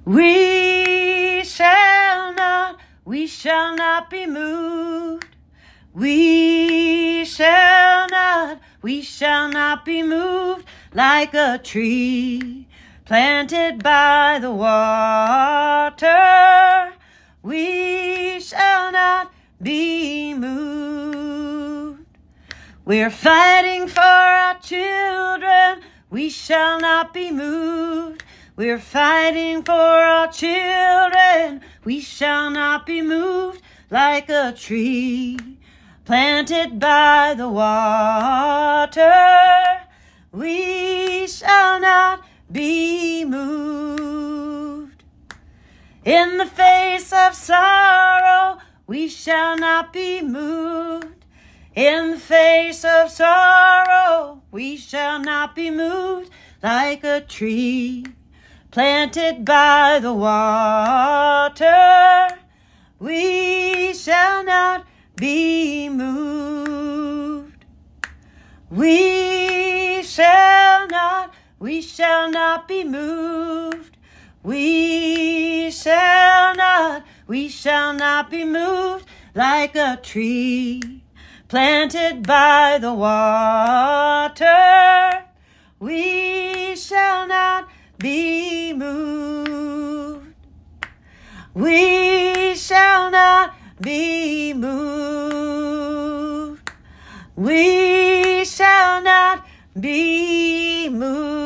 We shall not be moved. We shall not be moved like a tree planted by the water. We shall not be moved. We're fighting for our children. We shall not be moved. We're fighting for our children. We shall not be moved like a tree planted by the water. We shall not be moved. In the face of sorrow, we shall not be moved. In the face of sorrow, we shall not be moved like a tree planted by the water. We shall not be moved. We shall not be moved. We shall not be moved like a tree planted by the water. We shall not be moved. We shall not be moved. We shall not be moved.